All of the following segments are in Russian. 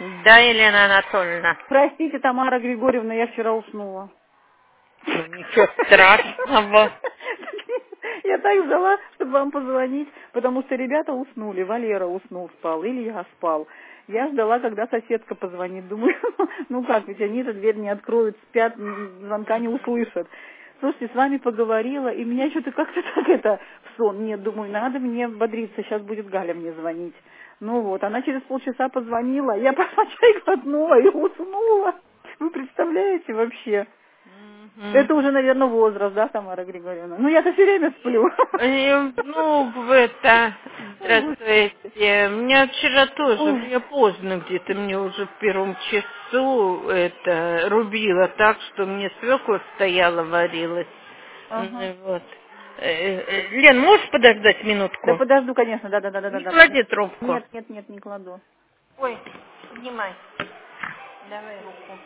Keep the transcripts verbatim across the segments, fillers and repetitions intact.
Да, Елена Анатольевна. Простите, Тамара Григорьевна, я вчера уснула. Ну, ничего страшного. Я так ждала, чтобы вам позвонить, потому что ребята уснули. Валера уснул, спал, Илья спал. Я ждала, когда соседка позвонит. Думаю, ну как, ведь они же дверь не откроют, спят, звонка не услышат. Слушайте, с вами поговорила, и меня что-то как-то так это в сон. Нет, думаю, надо мне бодриться, сейчас будет Галя мне звонить. Ну вот, она через полчаса позвонила, я пошла чай глотнула и уснула. Вы представляете вообще? Мгм. Это уже, наверное, возраст, да, Тамара Григорьевна? Ну, я-то все время сплю. Э, Ну, в это... Ой, Господи. Здравствуйте. Меня вчера тоже, Ой. я поздно где-то, мне уже в первом часу это рубило так, что мне свекла стояла, варилась. Ага. Ну, вот. Э, э, Лен, можешь подождать Да минутку? подожду, конечно, Не да-да-да-да-да. клади трубку. Нет, нет, нет, не кладу. Ой, поднимай. Давай руку.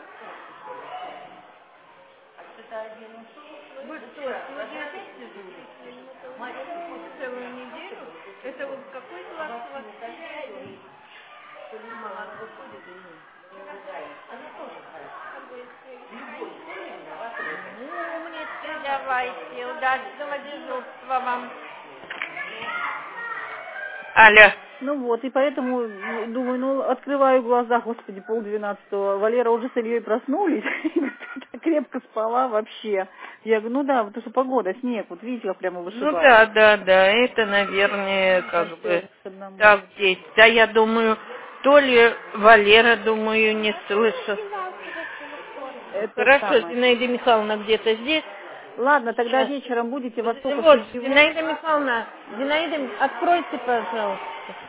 Вы что, сегодня опять дежурите? Целую неделю? Это вот какой класс у вас? Умницы, давайте. Удачного дежурства вам. Алло. Ну вот, и поэтому ну, думаю, ну, открываю глаза, господи, полдвенадцатого. Валера уже с Ильей проснулись, так крепко спала вообще. Я говорю, ну да, потому что погода, снег, вот видите, как прямо Ну вышибает. да, да, да, это, наверное, как Хотелось бы к одному. так здесь. Да, я думаю, то ли Валера, думаю, не слышит. Это Хорошо, самое. Зинаида Михайловна где-то здесь. Ладно, тогда Сейчас. вечером будете во сколько, в Вот, шесть чего? Зинаида Михайловна, Зинаида, Ми- откройте, пожалуйста,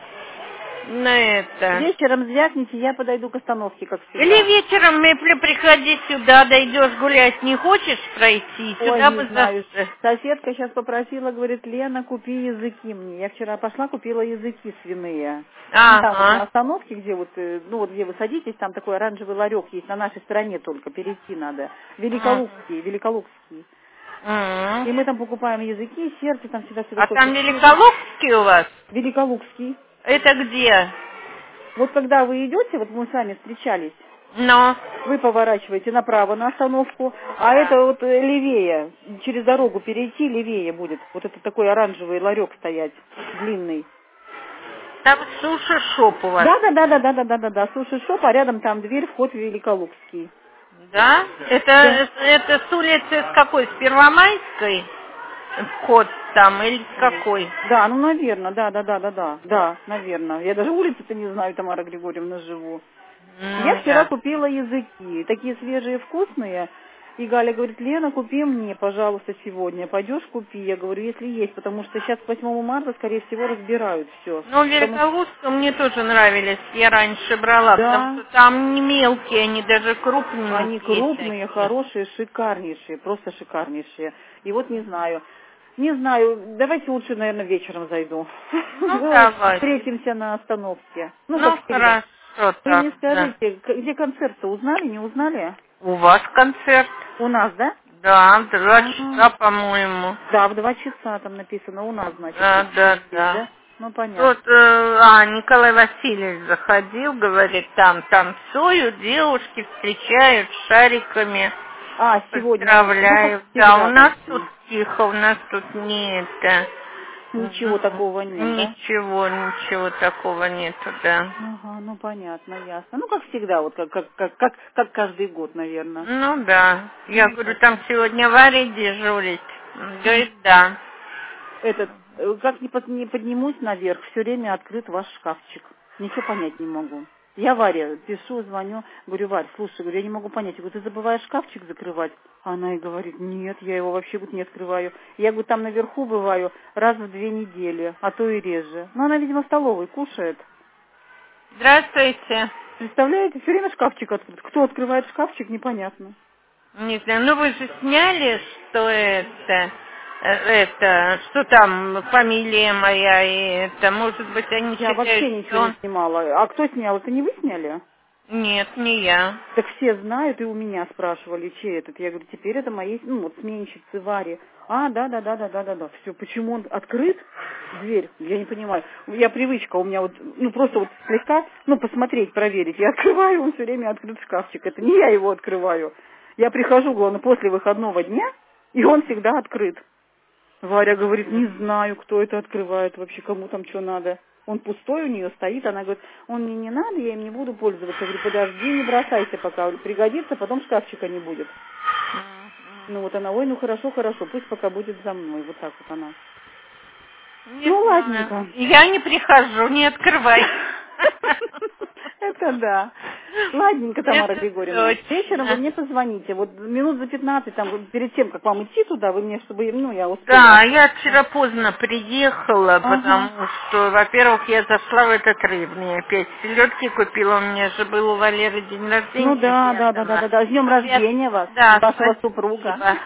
на это. Вечером звякните, я подойду к остановке, как Или всегда. вечером, Мепля, приходи сюда, дойдешь гулять, не хочешь пройти? Ой, Сюда не бы знаю. завтра. Соседка сейчас попросила, говорит, Лена, купи языки мне. Я вчера пошла, купила языки свиные. Ну, там вот на Ага. остановке, где вот, э, ну вот где вы садитесь, там такой оранжевый ларек есть, на нашей стороне только, перейти надо. М, Великолукский, Великолукский. м. И мы там покупаем языки, сердце, там всегда все А такое там красивое. Великолукский у вас? Великолукский. Это где? Вот когда вы идете, вот мы с вами встречались, Но. вы поворачиваете направо на остановку, а это вот э, левее, через дорогу перейти, левее будет. Вот это такой оранжевый ларек стоять, длинный. Там суши-шоп у вас. Да-да-да-да-да-да-да-да, суши-шоп, а рядом там дверь, вход в Великолукский. Да? Это, Да. это с улицы с какой? С Первомайской? Вход там или с Ой. какой? Да, ну, наверное, да-да-да-да-да, да, наверное. Я даже улицы-то не знаю, Тамара Григорьевна, живу. Я Ну, вчера да. купила языки, такие свежие, вкусные. И Галя говорит, Лена, купи мне, пожалуйста, сегодня. Пойдешь купи? Я говорю, если есть, потому что сейчас к восьмому марта, скорее всего, разбирают все. Ну, Потому что, Великолукском мне тоже нравились. Я раньше брала, потому да, что там не мелкие, они даже они крупненькие крупные, всякие. хорошие, шикарнейшие, просто шикарнейшие. И вот не знаю, не знаю, давайте лучше, наверное, вечером зайду. Ну, Ну, давай. встретимся на остановке. Ну, Ну, как всегда. хорошо Вы мне тогда. скажите, к- где концерт-то, узнали, не узнали? У вас концерт? У нас, да? Да, в два А, часа, по-моему. да, в два часа там написано, у нас, значит, Да, да, здесь, да. да? Ну, понятно. Тут, э, а, Николай Васильевич заходил, говорит, там танцуют, девушки встречают шариками, А, сегодня у вас, ну, как поздравляют. Да, у всегда, в нас тут общем, тихо, у нас тут не это, ничего ну, такого нет, да? ничего, ничего такого нету, да. Ага, ну, понятно, ясно. Ну, как всегда, вот как, как, как, как, как каждый год, наверное. Ну да, я Ну, говорю, там ясно. сегодня Варя дежурит. Он М. говорит, да. Этот, э, как не, под- не поднимусь наверх, все время открыт ваш шкафчик. Ничего понять не могу. Я Варе пишу, звоню, говорю, Варь, слушай, говорю, я не могу понять, я говорю, ты забываешь шкафчик закрывать? Она и говорит, нет, я его вообще говорит, не открываю. Я говорю, там наверху бываю раз в две недели, а то и реже. Но она, видимо, в столовой кушает. Здравствуйте. Представляете, все время шкафчик открыт. Кто открывает шкафчик, непонятно. Не знаю, ну вы же сняли, что это, э, это, что там фамилия моя и это, может быть, они Я считают, вообще что ничего не он... снимала. А кто снял? Это не вы сняли? Нет, не я. Так все знают, и у меня спрашивали, чей этот. Я говорю, теперь это моей, ну, вот сменщицы Вари. А, да, да, да, да, да, да, да. Все, почему он открыт? Дверь, я не понимаю. Я привычка у меня вот, ну просто вот слегка, ну посмотреть, проверить. Я открываю, он все время открыт шкафчик. Это не я его открываю. Я прихожу, главное, после выходного дня, и он всегда открыт. Варя говорит, не знаю, кто это открывает вообще, кому там что надо. Он пустой у нее стоит, она говорит, он мне не надо, я им не буду пользоваться. Я говорю, подожди, не бросайся пока, пригодится, потом шкафчика не будет. Ну вот она, ой, ну хорошо, хорошо, пусть пока будет за мной, вот так вот она. Не Ну, знаю. ладненько. Я не прихожу, не открывай. Это да. Ладненько, Тамара Это Григорьевна. Вечером вы точно. мне позвоните. Вот минут за пятнадцать, там, вот перед тем, как вам идти туда, вы мне, чтобы, ну, я Да, успела. я вчера поздно приехала, Ага. потому что, во-первых, я зашла в этот рыбный опять. Селедки купила, у меня же был у Валеры день Ну рождения да, да, да, да, пятого. да, да. С днем Пят- рождения вас, Да, вашего супруга. спасибо.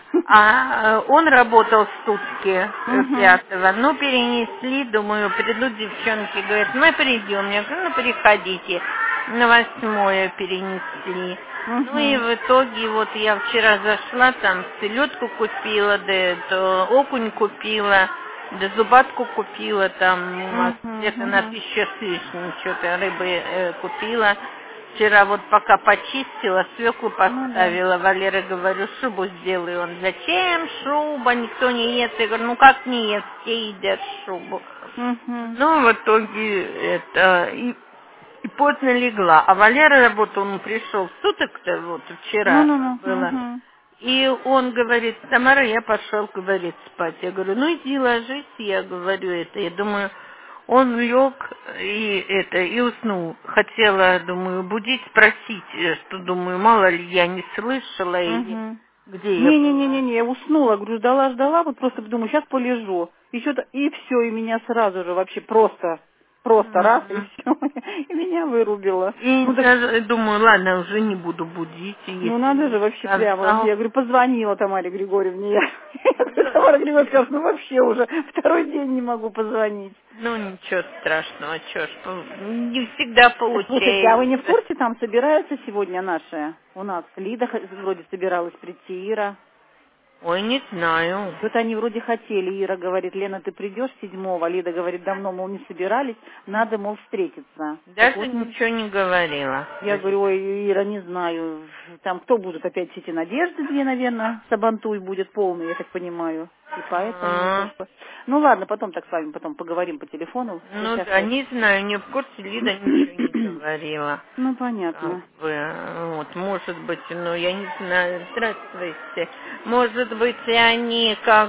А э, он работал сутки э, Угу. пятого. Ну, перенесли, думаю, придут девчонки, говорят, мы придем. Я говорю, ну, приходите. На восьмое перенесли. Ну и Угу. в итоге вот я вчера зашла, там селедку купила, да это, окунь купила, да зубатку купила, там где-то на Угу. тысячу с лишним что-то рыбы э, купила. Вчера вот пока почистила, свеклу Ну да. поставила, Валера, говорю, шубу сделаю. Он, зачем шуба, никто не ест. Я говорю, ну как не ест, все едят шубу. Угу. Ну, в итоге это... И и поздно легла. А Валера работал, он пришел в суток-то, вот вчера Ну-ну-ну. было. Угу. И он говорит, Тамара, я пошел, говорит, спать. Я говорю, ну иди ложись, я говорю это. Я думаю, он лег и это, и уснул. Хотела, думаю, будить, спросить, э, что, думаю, мало ли я не слышала или Угу. где я была. Не-не-не-не, я уснула, говорю, ждала-ждала, вот просто думаю, сейчас полежу. Еще и все, и меня сразу же вообще просто, просто раз, и М. все, и меня вырубило. И Ну так, я думаю, ладно, уже не буду будить, ну если надо не же вообще прямо. сказал. Я говорю, позвонила Тамаре Григорьевне. Я, я говорю, Тамара Григорьевна скажет, ну вообще уже второй день не могу позвонить. Ну, ничего страшного, чё ж, ну, не всегда Слушайте, а вы не в получается. курсе, там собираются сегодня наши? У нас Лида х- вроде собиралась прийти, Ира. Ой, не знаю. Вот они вроде хотели, Ира говорит, Лена, ты придешь седьмого? Лида говорит, давно, мол, не собирались, надо, мол, встретиться. Так Даже вот, не- ничего не говорила. я говорю, ой, Ира, не знаю, там кто будут опять все эти надежды две, наверное, Сабантуй будет полный, я так понимаю. И поэтому не А, пошла. Ну ладно, потом так с вами потом поговорим по телефону. ну Сейчас да, я... не знаю, не в курсе, Лида ничего не говорила. Ну, Как понятно. бы, вот, может быть, ну, я не знаю, здравствуйте. Может быть, и они как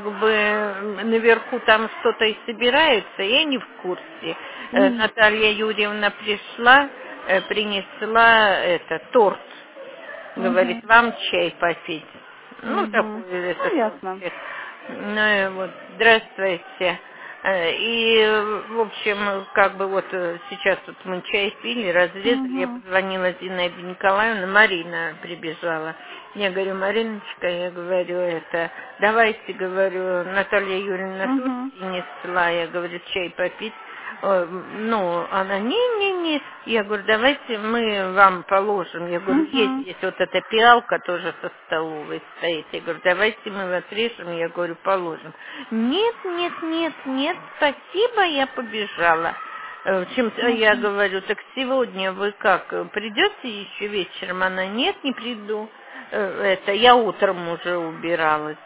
бы наверху там что-то и собираются, я не в курсе. Э, М, Наталья Юрьевна пришла, э, принесла это, торт. Говорит, мгм, вам чай попить. Ну, мгм. такой это Ну, ясно. тортик. Ну и вот, здравствуйте. Э, И, э, в общем, как бы вот э, сейчас вот мы чай пили, разрезали, я Мгм, позвонила Зинаиде Николаевне, Марина прибежала. Я говорю, Мариночка, я говорю, это, давайте, говорю, Наталья Юрьевна торт мгм, принесла, я говорю, чай попить. Э, Ну, она, не-не-не, я говорю, давайте мы вам положим. Я говорю, есть мгм, здесь вот эта пиалка тоже со столовой стоит. Я говорю, давайте мы вас режем, я говорю, положим. Нет, нет, нет, нет, спасибо, я побежала. Э, Чем я мгм, говорю, так сегодня вы как, э, придете еще вечером? Она, нет, не приду. Э, Это, я утром уже убиралась.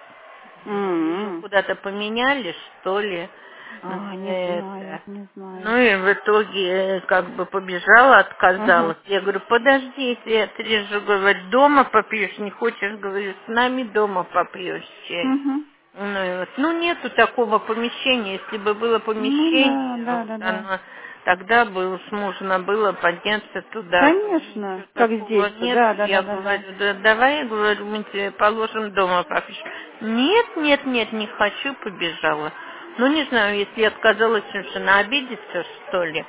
Ее м. куда-то поменяли, что ли. А, не знаю, Это. не знаю. Ну и в итоге э, как бы побежала, Ага. отказалась. Я говорю, подожди, я отрежу, говорю, дома попьешь, не хочешь, говорю, с нами дома попьешь чай. Мгм. Ну, и вот, ну нету такого помещения, если бы было Ну да, помещение, да, вот да, да. оно, тогда бы уж можно было подняться туда. Конечно, Ничего как такого здесь-то, нет. да, да, да, Я да, да. говорю, да давай, говорю, мы тебе положим дома попьешь. Нет, нет, нет, не хочу, побежала. Ну, не знаю, если отказалась, уж она обидится, что ли.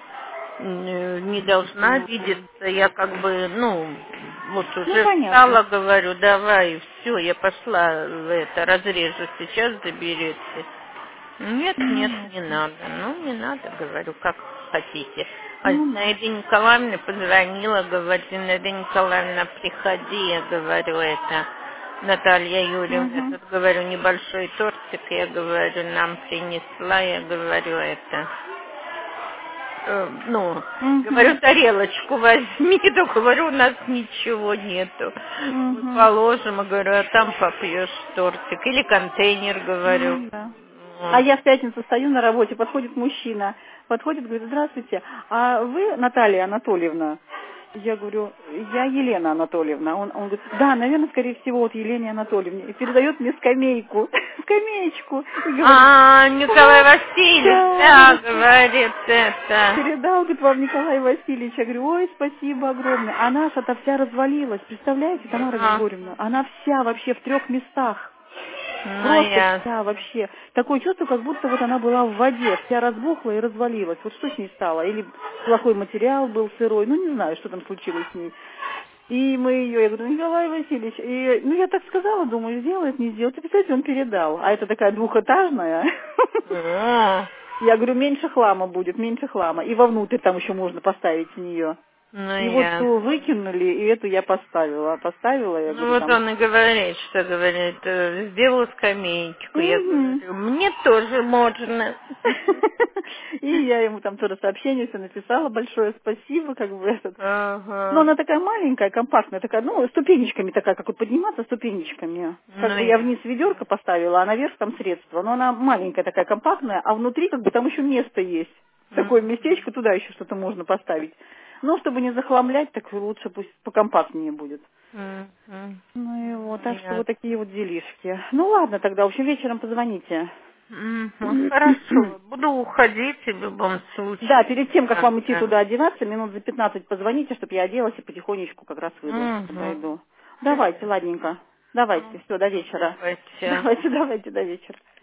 Н- Не должна Непонятно. обидеться. Я как бы, ну, вот Ну, уже понятно. встала, говорю, давай, все, я пошла в это, разрежу, сейчас заберете. Нет, Ну, нет, не ясно. надо. Ну, не надо, говорю, как хотите. А Ну, да. Зинаида Николаевна позвонила, говорит, Зинаида Николаевна, приходи, я говорю, это. Наталья Юрьевна, Угу. тут, говорю, небольшой тортик, я говорю, нам принесла, я говорю, это, э, ну, говорю, Угу. тарелочку возьми, то говорю, у нас ничего нету. Мы Угу. положим, я говорю, а там попьешь тортик. Или контейнер, говорю. Ну да. А Вот. я в пятницу стою на работе, подходит мужчина, подходит, говорит, здравствуйте, а вы Наталья Анатольевна? Я говорю, я Елена Анатольевна. Он, он говорит, да, наверное, скорее всего, от Елене Анатольевне. И передает мне скамейку, скамеечку. И говорит, А, Николай «О, Васильевич, да, да, говорит это. передал, говорит, вам Николай Васильевич. Я говорю, ой, спасибо огромное. А наша-то вся развалилась. Представляете, Тамара А, Григорьевна? Она вся вообще в трех местах. ну, Просто я... вся вообще. Такое чувство, как будто вот она была в воде, вся разбухла и развалилась. Вот что с ней стало? Или плохой материал был сырой, ну не знаю, что там случилось с ней. И мы ее, я говорю, Николай Васильевич, и, ну я так сказала, думаю, сделает, не сделает. И, представляете, он передал. А это такая двухэтажная. О, Я говорю, меньше хлама будет, меньше хлама. И вовнутрь там еще можно поставить в нее. ну, И вот я... ту выкинули, и эту я поставила. Поставила, я Ну, говорю, вот там. он и говорит, что говорит, э, сделал скамеечку. Я Мгм. говорю, мне тоже можно. И я ему там тоже сообщение все написала, большое спасибо, как бы этот. Но Ага. она такая маленькая, компактная, такая, ну, ступенечками такая, как вот подниматься ступенечками. Как Ну, бы я я... вниз ведерко поставила, а наверх там средства. Но она маленькая такая, компактная, а внутри как бы там еще место есть. Такое М, местечко, туда еще что-то можно поставить. Но чтобы не захламлять, так лучше пусть покомпактнее будет. м, м. Ну и вот, так что Я- вот такие вот делишки. Ну ладно тогда, в общем, вечером позвоните. Мгм. Хорошо, буду уходить в любом Да, случае. перед тем, как Да, вам идти да. туда одеваться, минут за пятнадцать позвоните, чтобы я оделась и потихонечку как раз выйду, Мгм. подойду. Давайте, ладненько. Давайте, Ну, все, до вечера. давайте. Давайте, давайте, до вечера.